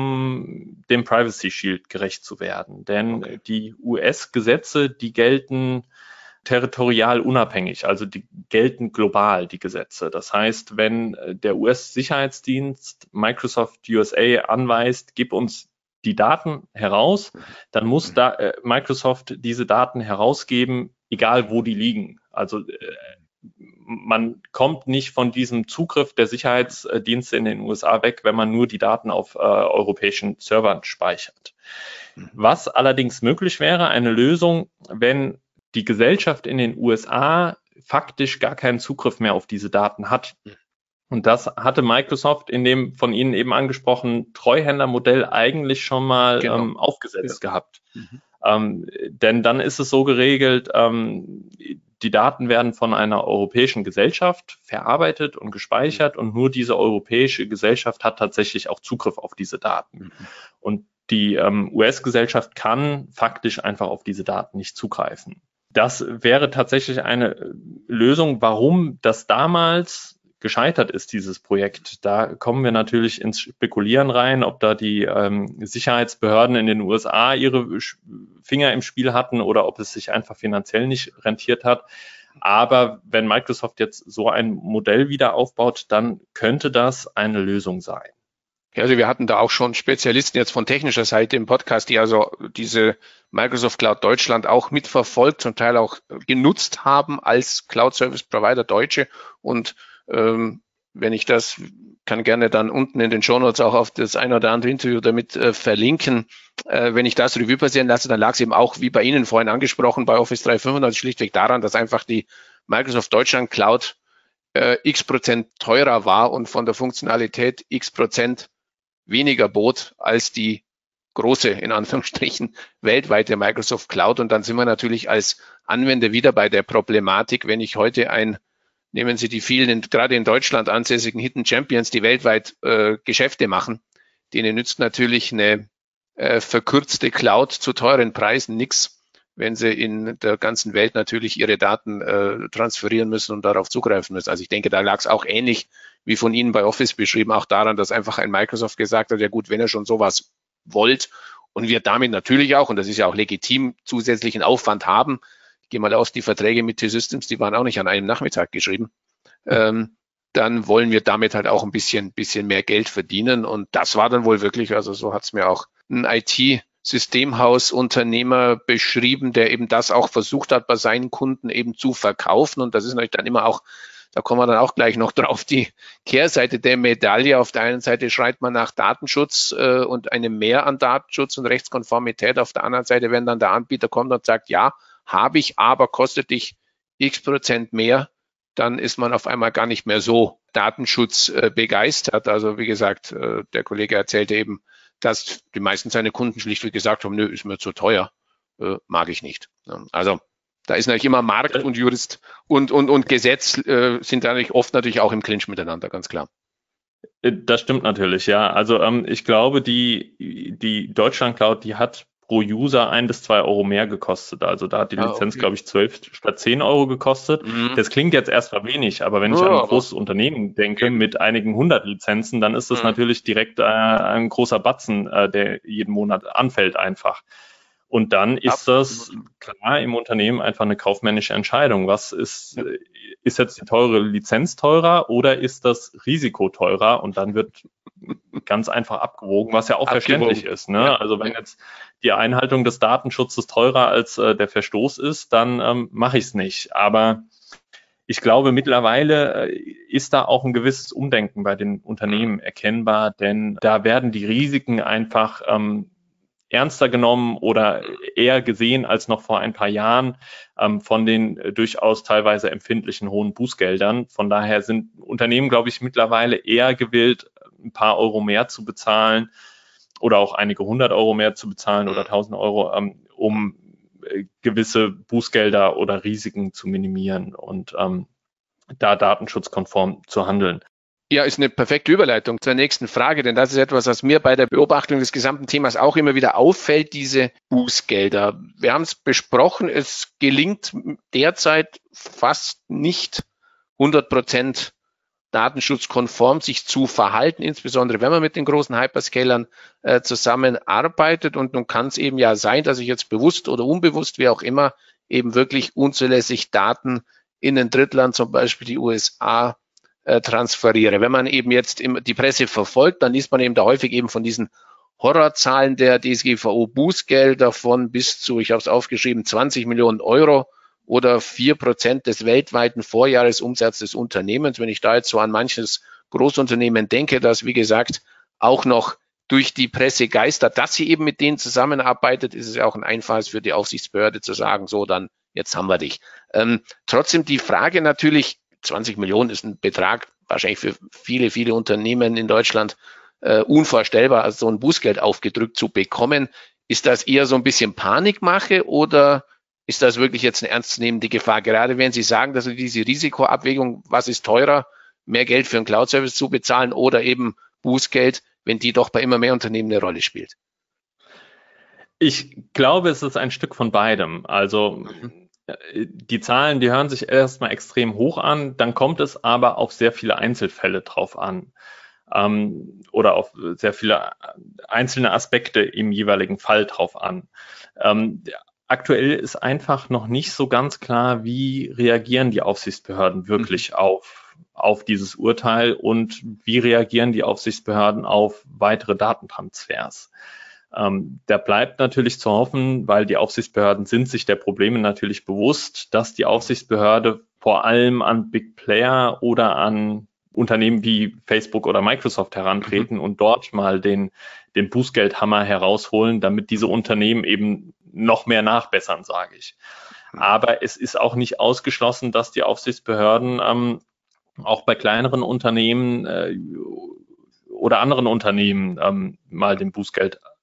[SPEAKER 3] um dem Privacy Shield gerecht zu werden. Denn okay. die U S-Gesetze, die gelten territorial unabhängig, also die gelten global, die Gesetze. Das heißt, wenn der U S-Sicherheitsdienst Microsoft U S A anweist, gib uns die Daten heraus, dann muss da äh, Microsoft diese Daten herausgeben, egal wo die liegen. Also äh, man kommt nicht von diesem Zugriff der Sicherheitsdienste in den U S A weg, wenn man nur die Daten auf äh, europäischen Servern speichert. Was allerdings möglich wäre, eine Lösung, wenn die Gesellschaft in den U S A faktisch gar keinen Zugriff mehr auf diese Daten hat. Und das hatte Microsoft in dem von Ihnen eben angesprochenen Treuhändermodell eigentlich schon mal genau. ähm, aufgesetzt ja. gehabt. Mhm. Ähm, denn dann ist es so geregelt, ähm, die Daten werden von einer europäischen Gesellschaft verarbeitet und gespeichert mhm. und nur diese europäische Gesellschaft hat tatsächlich auch Zugriff auf diese Daten. Mhm. Und die ähm, U S-Gesellschaft kann faktisch einfach auf diese Daten nicht zugreifen. Das wäre tatsächlich eine Lösung, warum das damals gescheitert ist, dieses Projekt. Da kommen wir natürlich ins Spekulieren rein, ob da die ähm, Sicherheitsbehörden in den U S A ihre Finger im Spiel hatten oder ob es sich einfach finanziell nicht rentiert hat. Aber wenn Microsoft jetzt so ein Modell wieder aufbaut, dann könnte das eine Lösung sein.
[SPEAKER 2] Also wir hatten da auch schon Spezialisten jetzt von technischer Seite im Podcast, die also diese Microsoft Cloud Deutschland auch mitverfolgt, zum Teil auch genutzt haben als Cloud Service Provider Deutsche. Und ähm, wenn ich das, kann gerne dann unten in den Shownotes auch auf das ein oder andere Interview damit äh, verlinken. Äh, wenn ich das Revue passieren lasse, dann lag es eben auch, wie bei Ihnen vorhin angesprochen, bei Office dreihundertfünfundneunzig schlichtweg daran, dass einfach die Microsoft Deutschland Cloud äh, x Prozent teurer war und von der Funktionalität x Prozent weniger bot als die große, in Anführungsstrichen, weltweite Microsoft Cloud. Und dann sind wir natürlich als Anwender wieder bei der Problematik, wenn ich heute ein, nehmen Sie die vielen, gerade in Deutschland ansässigen Hidden Champions, die weltweit äh, Geschäfte machen, denen nützt natürlich eine äh, verkürzte Cloud zu teuren Preisen nichts, wenn sie in der ganzen Welt natürlich ihre Daten äh, transferieren müssen und darauf zugreifen müssen. Also ich denke, da lag es auch ähnlich wie von Ihnen bei Office beschrieben, auch daran, dass einfach ein Microsoft gesagt hat, ja gut, wenn ihr schon sowas wollt und wir damit natürlich auch, und das ist ja auch legitim, zusätzlichen Aufwand haben. Ich gehe mal aus, die Verträge mit T-Systems, die waren auch nicht an einem Nachmittag geschrieben. Ähm, dann wollen wir damit halt auch ein bisschen, bisschen mehr Geld verdienen. Und das war dann wohl wirklich, also so hat es mir auch ein I T-Systemhausunternehmer beschrieben, der eben das auch versucht hat, bei seinen Kunden eben zu verkaufen. Und das ist natürlich dann immer auch, da kommen wir dann auch gleich noch drauf, die Kehrseite der Medaille. Auf der einen Seite schreit man nach Datenschutz äh, und einem Mehr an Datenschutz und Rechtskonformität. Auf der anderen Seite, wenn dann der Anbieter kommt und sagt, ja, habe ich, aber kostet dich x Prozent mehr, dann ist man auf einmal gar nicht mehr so Datenschutz äh, begeistert. Also wie gesagt, äh, der Kollege erzählte eben, dass die meisten seiner Kunden schlichtweg gesagt haben, nö, ist mir zu teuer, äh, mag ich nicht. Also da ist natürlich immer Markt und Jurist und, und, und Gesetz äh, sind natürlich oft natürlich auch im Clinch miteinander, ganz klar.
[SPEAKER 3] Das stimmt natürlich, ja. Also ähm, ich glaube, die, die Deutschland Cloud, die hat pro User ein bis zwei Euro mehr gekostet. Also da hat die Lizenz, ah, okay. glaube ich, zwölf statt zehn Euro gekostet. Mhm. Das klingt jetzt erstmal wenig, aber wenn ich oh, an ein großes Unternehmen denke okay. mit einigen hundert Lizenzen, dann ist das mhm. natürlich direkt äh, ein großer Batzen, äh, der jeden Monat anfällt einfach. Und dann ist das klar im Unternehmen einfach eine kaufmännische Entscheidung. Was ist, ja. ist jetzt die teure Lizenz teurer oder ist das Risiko teurer? Und dann wird ganz einfach abgewogen, was ja auch abgewogen. verständlich ist. Ne? Ja. Also wenn jetzt die Einhaltung des Datenschutzes teurer als äh, der Verstoß ist, dann ähm, mache ich es nicht. Aber ich glaube, mittlerweile äh, ist da auch ein gewisses Umdenken bei den Unternehmen erkennbar, denn da werden die Risiken einfach ähm, ernster genommen oder eher gesehen als noch vor ein paar Jahren ähm, von den äh, durchaus teilweise empfindlichen hohen Bußgeldern. Von daher sind Unternehmen, glaube ich, mittlerweile eher gewillt, ein paar Euro mehr zu bezahlen oder auch einige hundert Euro mehr zu bezahlen oder tausend Euro, ähm, um äh, gewisse Bußgelder oder Risiken zu minimieren und ähm, da datenschutzkonform zu handeln.
[SPEAKER 2] Ja, ist eine perfekte Überleitung zur nächsten Frage, denn das ist etwas, was mir bei der Beobachtung des gesamten Themas auch immer wieder auffällt, diese Bußgelder. Wir haben es besprochen, es gelingt derzeit fast nicht hundert Prozent datenschutzkonform sich zu verhalten, insbesondere wenn man mit den großen Hyperscalern äh, zusammenarbeitet. Und nun kann es eben ja sein, dass ich jetzt bewusst oder unbewusst, wie auch immer, eben wirklich unzulässig Daten in ein Drittland, zum Beispiel die U S A, transferiere. Wenn man eben jetzt die Presse verfolgt, dann liest man eben da häufig eben von diesen Horrorzahlen der D S G V O Bußgelder von bis zu, ich habe es aufgeschrieben, zwanzig Millionen Euro oder vier Prozent des weltweiten Vorjahresumsatzes des Unternehmens. Wenn ich da jetzt so an manches Großunternehmen denke, das, wie gesagt, auch noch durch die Presse geistert, dass sie eben mit denen zusammenarbeitet, ist es ja auch ein Einfall für die Aufsichtsbehörde zu sagen, so, dann jetzt haben wir dich. Ähm, trotzdem die Frage natürlich, zwanzig Millionen ist ein Betrag, wahrscheinlich für viele, viele Unternehmen in Deutschland äh, unvorstellbar, also so ein Bußgeld aufgedrückt zu bekommen. Ist das eher so ein bisschen Panikmache oder ist das wirklich jetzt eine ernstzunehmende Gefahr? Gerade wenn Sie sagen, dass diese Risikoabwägung, was ist teurer, mehr Geld für einen Cloud-Service zu bezahlen oder eben Bußgeld, wenn die doch bei immer mehr Unternehmen eine Rolle spielt?
[SPEAKER 3] Ich glaube, es ist ein Stück von beidem. Also mhm. Die Zahlen, die hören sich erstmal extrem hoch an, dann kommt es aber auf sehr viele Einzelfälle drauf an ähm, oder auf sehr viele einzelne Aspekte im jeweiligen Fall drauf an. Ähm, aktuell ist einfach noch nicht so ganz klar, wie reagieren die Aufsichtsbehörden wirklich mhm. auf, auf dieses Urteil und wie reagieren die Aufsichtsbehörden auf weitere Datentransfers. Ähm, da bleibt natürlich zu hoffen, weil die Aufsichtsbehörden sind sich der Probleme natürlich bewusst, dass die Aufsichtsbehörde vor allem an Big Player oder an Unternehmen wie Facebook oder Microsoft herantreten mhm. und dort mal den, den Bußgeldhammer herausholen, damit diese Unternehmen eben noch mehr nachbessern, sage ich. Mhm. Aber es ist auch nicht ausgeschlossen, dass die Aufsichtsbehörden ähm, auch bei kleineren Unternehmen äh, oder anderen Unternehmen ähm, mal den Bußgeld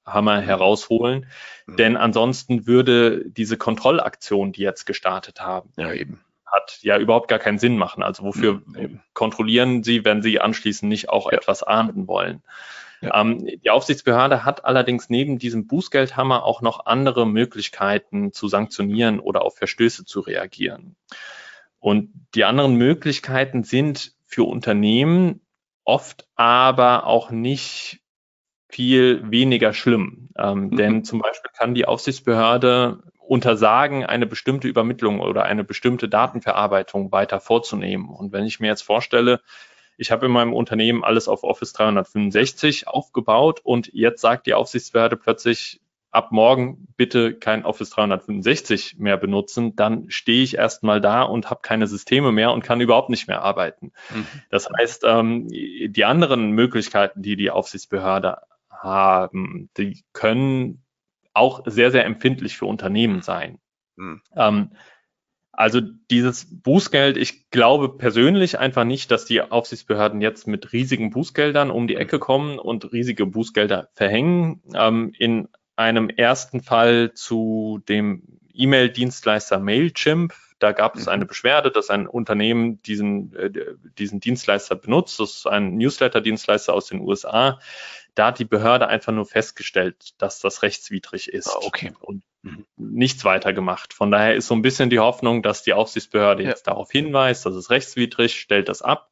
[SPEAKER 3] Hammer herausholen,
[SPEAKER 2] Mhm.
[SPEAKER 3] denn ansonsten würde diese Kontrollaktion, die jetzt gestartet haben,
[SPEAKER 2] Ja, eben.
[SPEAKER 3] hat ja überhaupt gar keinen Sinn machen. Also wofür
[SPEAKER 2] Mhm, eben.
[SPEAKER 3] kontrollieren Sie, wenn Sie anschließend nicht auch
[SPEAKER 2] Ja.
[SPEAKER 3] etwas ahnden wollen?
[SPEAKER 2] Ja.
[SPEAKER 3] Ähm, die Aufsichtsbehörde hat allerdings neben diesem Bußgeldhammer auch noch andere Möglichkeiten zu sanktionieren oder auf Verstöße zu reagieren. Und die anderen Möglichkeiten sind für Unternehmen oft aber auch nicht viel weniger schlimm. Ähm,
[SPEAKER 2] Mhm.
[SPEAKER 3] Denn zum Beispiel kann die Aufsichtsbehörde untersagen, eine bestimmte Übermittlung oder eine bestimmte Datenverarbeitung weiter vorzunehmen. Und wenn ich mir jetzt vorstelle, ich habe in meinem Unternehmen alles auf Office dreihundertfünfundsechzig aufgebaut und jetzt sagt die Aufsichtsbehörde plötzlich, ab morgen bitte kein Office dreihundertfünfundsechzig mehr benutzen, dann stehe ich erstmal da und habe keine Systeme mehr und kann überhaupt nicht mehr arbeiten.
[SPEAKER 2] Mhm.
[SPEAKER 3] Das heißt, ähm, die anderen Möglichkeiten, die die Aufsichtsbehörde haben, die können auch sehr, sehr empfindlich für Unternehmen sein.
[SPEAKER 2] Mhm.
[SPEAKER 3] Ähm, also dieses Bußgeld, ich glaube persönlich einfach nicht, dass die Aufsichtsbehörden jetzt mit riesigen Bußgeldern um die Ecke kommen und riesige Bußgelder verhängen. Ähm, in einem ersten Fall zu dem E-Mail-Dienstleister Mailchimp, da gab es eine Beschwerde, dass ein Unternehmen diesen, äh, diesen Dienstleister benutzt. Das ist ein Newsletter-Dienstleister aus den U S A. Da hat die Behörde einfach nur festgestellt, dass das rechtswidrig ist.
[SPEAKER 2] Ah, okay.
[SPEAKER 3] Und
[SPEAKER 2] Mhm.
[SPEAKER 3] nichts weiter gemacht. Von daher ist so ein bisschen die Hoffnung, dass die Aufsichtsbehörde
[SPEAKER 2] Ja.
[SPEAKER 3] jetzt darauf hinweist, das ist rechtswidrig, stellt das ab,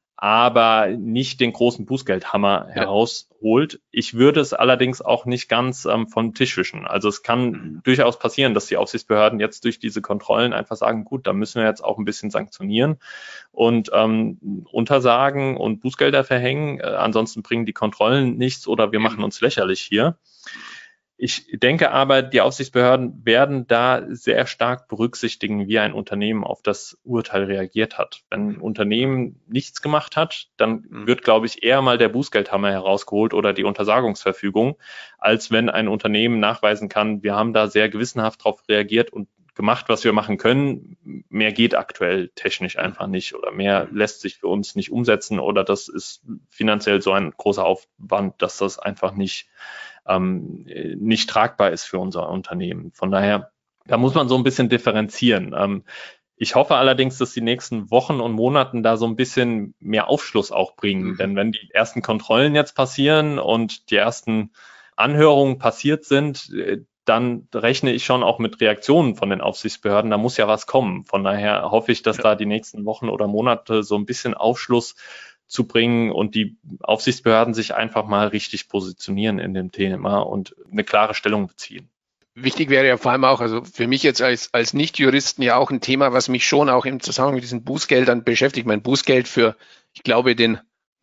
[SPEAKER 3] aber nicht den großen Bußgeldhammer
[SPEAKER 2] Ja.
[SPEAKER 3] herausholt. Ich würde es allerdings auch nicht ganz ähm, vom Tisch wischen. Also es kann
[SPEAKER 2] Mhm.
[SPEAKER 3] durchaus passieren, dass die Aufsichtsbehörden jetzt durch diese Kontrollen einfach sagen, gut, da müssen wir jetzt auch ein bisschen sanktionieren und ähm, untersagen und Bußgelder verhängen. Äh, ansonsten bringen die Kontrollen nichts oder wir
[SPEAKER 2] Eben.
[SPEAKER 3] machen uns lächerlich hier. Ich denke aber, die Aufsichtsbehörden werden da sehr stark berücksichtigen, wie ein Unternehmen auf das Urteil reagiert hat. Wenn ein Unternehmen nichts gemacht hat, dann
[SPEAKER 2] Mhm.
[SPEAKER 3] wird, glaube ich, eher mal der Bußgeldhammer herausgeholt oder die Untersagungsverfügung, als wenn ein Unternehmen nachweisen kann, wir haben da sehr gewissenhaft darauf reagiert und gemacht, was wir machen können. Mehr geht aktuell technisch einfach nicht oder mehr lässt sich für uns nicht umsetzen oder das ist finanziell so ein großer Aufwand, dass das einfach nicht ähm, nicht tragbar ist für unser Unternehmen. Von daher, da muss man so ein bisschen differenzieren. Ähm, ich hoffe allerdings, dass die nächsten Wochen und Monaten da so ein bisschen mehr Aufschluss auch bringen.
[SPEAKER 2] Mhm.
[SPEAKER 3] Denn wenn die ersten Kontrollen jetzt passieren und die ersten Anhörungen passiert sind, dann rechne ich schon auch mit Reaktionen von den Aufsichtsbehörden. Da muss ja was kommen. Von daher hoffe ich, dass
[SPEAKER 2] Ja.
[SPEAKER 3] da die nächsten Wochen oder Monate so ein bisschen Aufschluss zu bringen und die Aufsichtsbehörden sich einfach mal richtig positionieren in dem Thema und eine klare Stellung beziehen.
[SPEAKER 2] Wichtig wäre ja vor allem auch, also für mich jetzt als, als Nicht-Juristen ja auch ein Thema, was mich schon auch im Zusammenhang mit diesen Bußgeldern beschäftigt. Mein Bußgeld für, ich glaube, den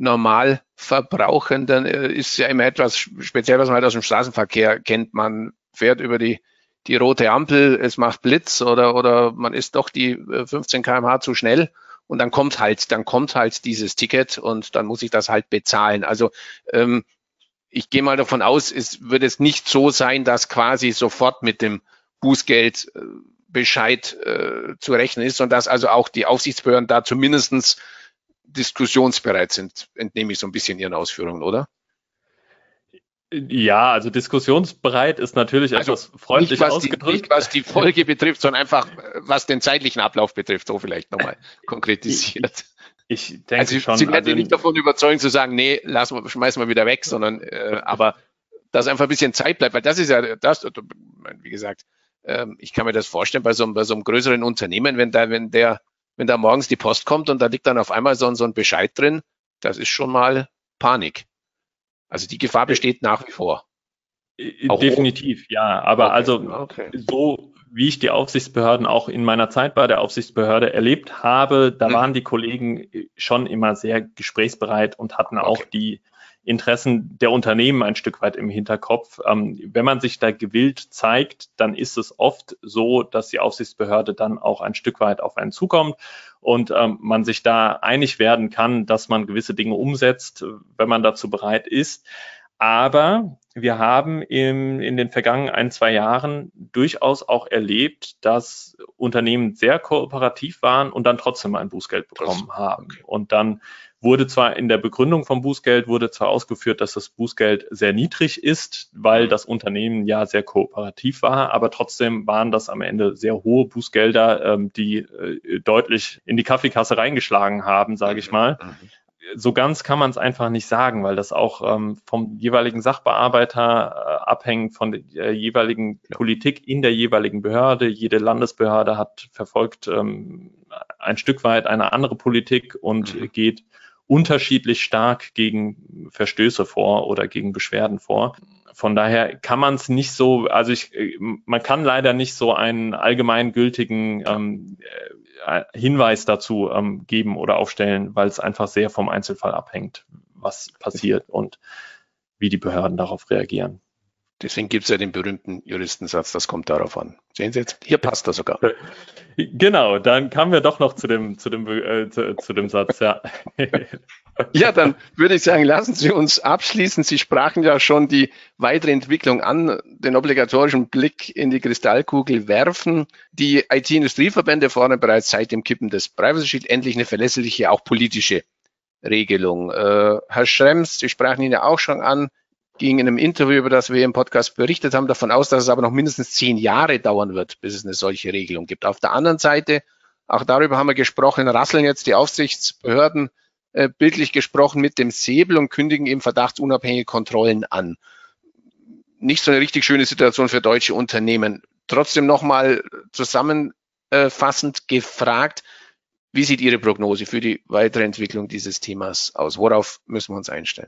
[SPEAKER 2] Normalverbrauchenden äh, ist ja immer etwas speziell, was man halt aus dem Straßenverkehr kennt. Man fährt über die, die rote Ampel, es macht Blitz oder, oder man ist doch die fünfzehn Kilometer pro Stunde zu schnell. Und dann kommt halt, dann kommt halt dieses Ticket und dann muss ich das halt bezahlen. Also ähm, ich gehe mal davon aus, es wird es nicht so sein, dass quasi sofort mit dem Bußgeldbescheid äh, zu rechnen ist, sondern dass also auch die Aufsichtsbehörden da zumindest diskussionsbereit sind, entnehme ich so ein bisschen Ihren Ausführungen, oder?
[SPEAKER 3] Ja, also diskussionsbereit ist natürlich
[SPEAKER 2] Also
[SPEAKER 3] etwas freundlich
[SPEAKER 2] nicht, was
[SPEAKER 3] ausgedrückt.
[SPEAKER 2] Die, nicht was die Folge betrifft, sondern einfach, was den zeitlichen Ablauf betrifft, so vielleicht nochmal konkretisiert.
[SPEAKER 3] Ich denke
[SPEAKER 2] also
[SPEAKER 3] schon.
[SPEAKER 2] Sie werden
[SPEAKER 3] also
[SPEAKER 2] nicht davon überzeugen zu sagen, nee, lassen wir, schmeißen wir wieder weg, sondern äh, aber dass einfach ein bisschen Zeit bleibt, weil das ist ja das, wie gesagt, ähm, ich kann mir das vorstellen bei so, bei so einem größeren Unternehmen, wenn da, wenn der, wenn da morgens die Post kommt und da liegt dann auf einmal so, so ein Bescheid drin, das ist schon mal Panik. Also die Gefahr besteht nach wie vor.
[SPEAKER 3] Auch definitiv, ja. Aber
[SPEAKER 2] okay.
[SPEAKER 3] also
[SPEAKER 2] okay.
[SPEAKER 3] so wie ich die Aufsichtsbehörden auch in meiner Zeit bei der Aufsichtsbehörde erlebt habe, da
[SPEAKER 2] Mhm.
[SPEAKER 3] waren die Kollegen schon immer sehr gesprächsbereit und hatten
[SPEAKER 2] Okay.
[SPEAKER 3] auch die Interessen der Unternehmen ein Stück weit im Hinterkopf. Ähm, wenn man sich da gewillt zeigt, dann ist es oft so, dass die Aufsichtsbehörde dann auch ein Stück weit auf einen zukommt und ähm, man sich da einig werden kann, dass man gewisse Dinge umsetzt, wenn man dazu bereit ist. Aber wir haben im, in den vergangenen ein, zwei Jahren durchaus auch erlebt, dass Unternehmen sehr kooperativ waren und dann trotzdem ein Bußgeld bekommen haben. Okay. Und dann wurde zwar in der Begründung vom Bußgeld wurde zwar ausgeführt, dass das Bußgeld sehr niedrig ist, weil das Unternehmen ja sehr kooperativ war, aber trotzdem waren das am Ende sehr hohe Bußgelder, die deutlich in die Kaffeekasse reingeschlagen haben, sage ich mal. So ganz kann man es einfach nicht sagen, weil das auch ähm, vom jeweiligen Sachbearbeiter äh, abhängt, von der jeweiligen ja. Politik in der jeweiligen Behörde. Jede Landesbehörde hat verfolgt ähm, ein Stück weit eine andere Politik und mhm. geht unterschiedlich stark gegen Verstöße vor oder gegen Beschwerden vor. Von daher kann man es nicht so, also ich, man kann leider nicht so einen allgemeingültigen ähm, Hinweis dazu ähm, geben oder aufstellen, weil es einfach sehr vom Einzelfall abhängt, was passiert und wie die Behörden darauf reagieren.
[SPEAKER 2] Deswegen gibt es ja den berühmten Juristensatz, das kommt darauf an. Sehen Sie jetzt, hier passt das sogar.
[SPEAKER 3] Genau, dann kamen wir doch noch zu dem, zu dem, äh, zu, zu dem Satz, ja.
[SPEAKER 2] Ja, dann würde ich sagen, lassen Sie uns abschließen. Sie sprachen ja schon die weitere Entwicklung an, den obligatorischen Blick in die Kristallkugel werfen. Die I T-Industrieverbände fordern bereits seit dem Kippen des Privacy Shield endlich eine verlässliche, auch politische Regelung. Äh, Herr Schrems, Sie sprachen ihn ja auch schon an, ging in einem Interview, über das wir im Podcast berichtet haben, davon aus, dass es aber noch mindestens zehn Jahre dauern wird, bis es eine solche Regelung gibt. Auf der anderen Seite, auch darüber haben wir gesprochen, rasseln jetzt die Aufsichtsbehörden äh, bildlich gesprochen mit dem Säbel und kündigen eben verdachtsunabhängige Kontrollen an. Nicht so eine richtig schöne Situation für deutsche Unternehmen. Trotzdem nochmal zusammenfassend gefragt, wie sieht Ihre Prognose für die weitere Entwicklung dieses Themas aus? Worauf müssen wir uns einstellen?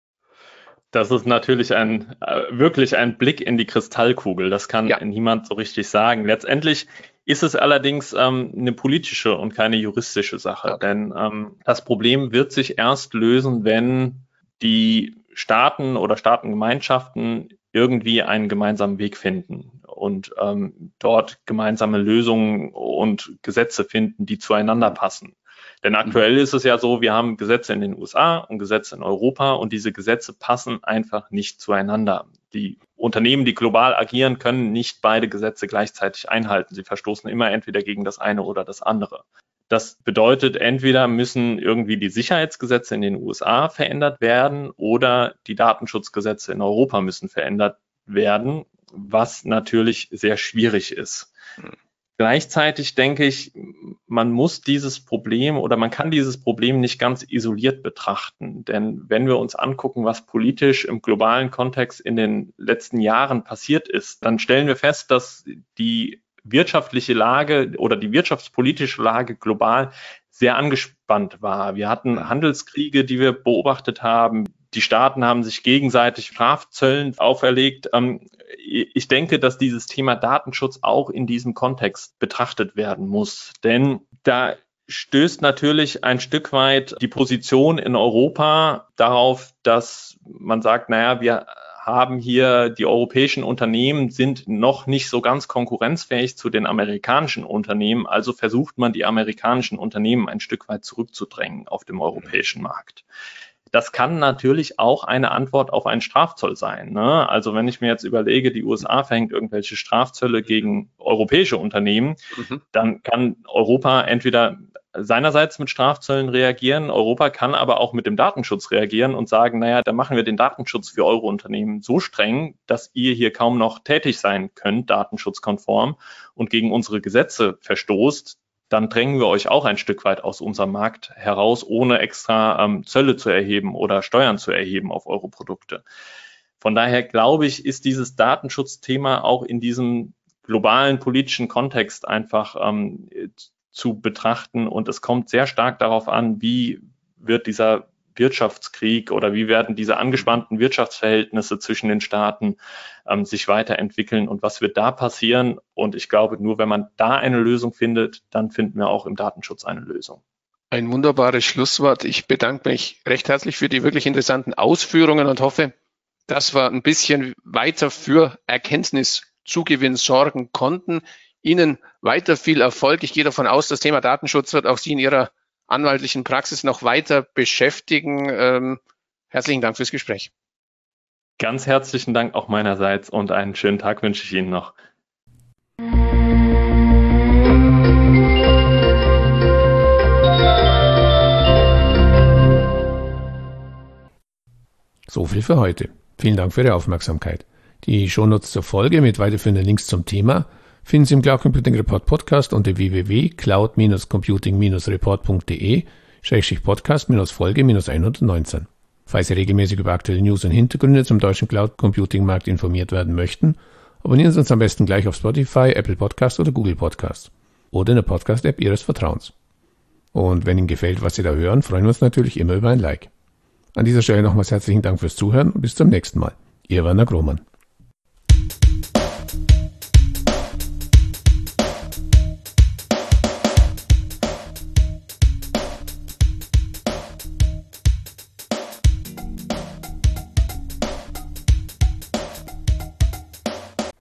[SPEAKER 3] Das ist natürlich ein äh, wirklich ein Blick in die Kristallkugel. Das kann ja niemand so richtig sagen. Letztendlich ist es allerdings ähm, eine politische und keine juristische Sache. Okay. Denn ähm, das Problem wird sich erst lösen, wenn die Staaten oder Staatengemeinschaften irgendwie einen gemeinsamen Weg finden und ähm, dort gemeinsame Lösungen und Gesetze finden, die zueinander passen. Denn aktuell ist es ja so, wir haben Gesetze in den U S A und Gesetze in Europa und diese Gesetze passen einfach nicht zueinander. Die Unternehmen, die global agieren, können nicht beide Gesetze gleichzeitig einhalten. Sie verstoßen immer entweder gegen das eine oder das andere. Das bedeutet, entweder müssen irgendwie die Sicherheitsgesetze in den U S A verändert werden oder die Datenschutzgesetze in Europa müssen verändert werden, was natürlich sehr schwierig ist. Gleichzeitig denke ich, man muss dieses Problem oder man kann dieses Problem nicht ganz isoliert betrachten. Denn wenn wir uns angucken, was politisch im globalen Kontext in den letzten Jahren passiert ist, dann stellen wir fest, dass die wirtschaftliche Lage oder die wirtschaftspolitische Lage global sehr angespannt war. Wir hatten Handelskriege, die wir beobachtet haben. Die Staaten haben sich gegenseitig Strafzöllen auferlegt. Ich denke, dass dieses Thema Datenschutz auch in diesem Kontext betrachtet werden muss. Denn da stößt natürlich ein Stück weit die Position in Europa darauf, dass man sagt, naja, wir haben hier, die europäischen Unternehmen sind noch nicht so ganz konkurrenzfähig zu den amerikanischen Unternehmen. Also versucht man, die amerikanischen Unternehmen ein Stück weit zurückzudrängen auf dem europäischen Markt. Das kann natürlich auch eine Antwort auf einen Strafzoll sein, ne? Also wenn ich mir jetzt überlege, die U S A verhängt irgendwelche Strafzölle gegen europäische Unternehmen, mhm. dann kann Europa entweder seinerseits mit Strafzöllen reagieren, Europa kann aber auch mit dem Datenschutz reagieren und sagen, naja, dann machen wir den Datenschutz für eure Unternehmen so streng, dass ihr hier kaum noch tätig sein könnt, datenschutzkonform, und gegen unsere Gesetze verstoßt. Dann drängen wir euch auch ein Stück weit aus unserem Markt heraus, ohne extra ähm, Zölle zu erheben oder Steuern zu erheben auf eure Produkte. Von daher glaube ich, ist dieses Datenschutzthema auch in diesem globalen politischen Kontext einfach ähm, zu betrachten. Und es kommt sehr stark darauf an, wie wird dieser Wirtschaftskrieg oder wie werden diese angespannten Wirtschaftsverhältnisse zwischen den Staaten ähm, sich weiterentwickeln und was wird da passieren. Und ich glaube, nur wenn man da eine Lösung findet, dann finden wir auch im Datenschutz eine Lösung.
[SPEAKER 2] Ein wunderbares Schlusswort. Ich bedanke mich recht herzlich für die wirklich interessanten Ausführungen und hoffe, dass wir ein bisschen weiter für Erkenntniszugewinn sorgen konnten. Ihnen weiter viel Erfolg. Ich gehe davon aus, das Thema Datenschutz wird auch Sie in Ihrer anwaltlichen Praxis noch weiter beschäftigen. Ähm, herzlichen Dank fürs Gespräch.
[SPEAKER 3] Ganz herzlichen Dank auch meinerseits und einen schönen Tag wünsche ich Ihnen noch.
[SPEAKER 1] So viel für heute. Vielen Dank für Ihre Aufmerksamkeit. Die Shownotes zur Folge mit weiterführenden Links zum Thema finden Sie im Cloud Computing Report Podcast unter w w w punkt cloud computing report punkt d e Schrägstrich Podcast Folge hundertneunzehn. Falls Sie regelmäßig über aktuelle News und Hintergründe zum deutschen Cloud Computing Markt informiert werden möchten, abonnieren Sie uns am besten gleich auf Spotify, Apple Podcast oder Google Podcast oder in der Podcast-App Ihres Vertrauens. Und wenn Ihnen gefällt, was Sie da hören, freuen wir uns natürlich immer über ein Like. An dieser Stelle nochmals herzlichen Dank fürs Zuhören und bis zum nächsten Mal. Ihr Werner Grohmann.